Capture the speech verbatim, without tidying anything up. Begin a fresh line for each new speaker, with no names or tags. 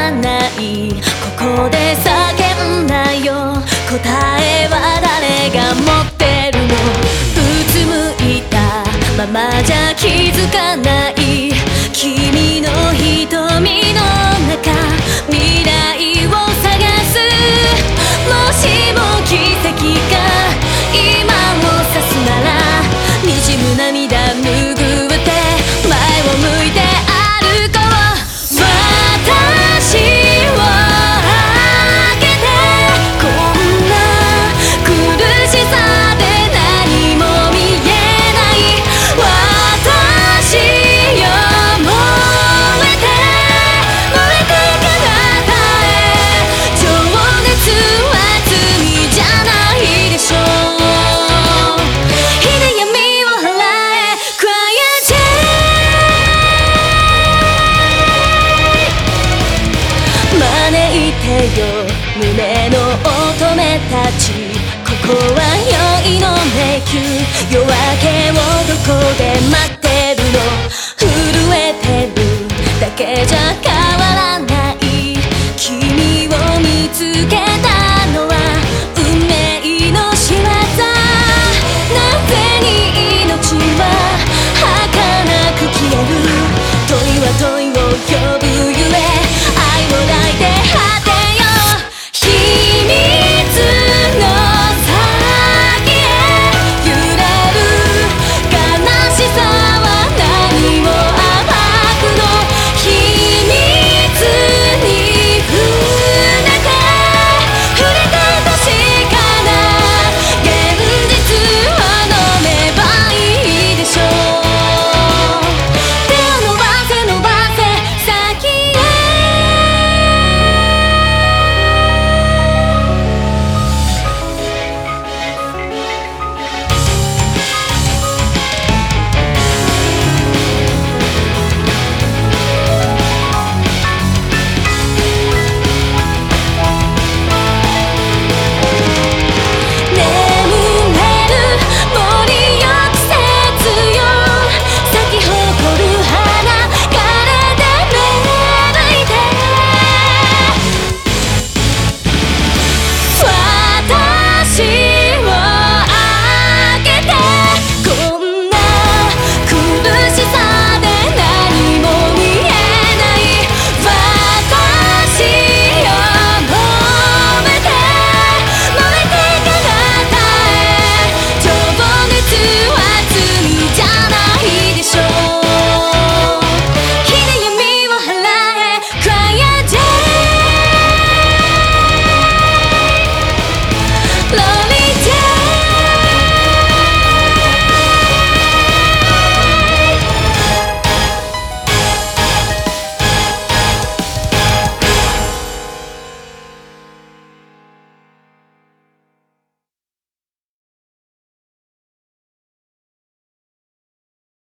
はない、ここで叫んだよ。答えは誰が持ってるの。うつむいたままじゃ気づかない、君の瞳の中未来を探す。もしも奇跡が今を指すなら、滲む涙拭って前を向いて歩こう。私を開けて、こんな苦しさで何も見えない。私よ燃えて燃えて彼方へ、情熱は罪じゃないでしょう。火で闇を払え Quiet J、 招いてよ胸の乙女たち、ここは酔いの迷宮。夜明けをどこで待ってるの。震えてるだけじゃ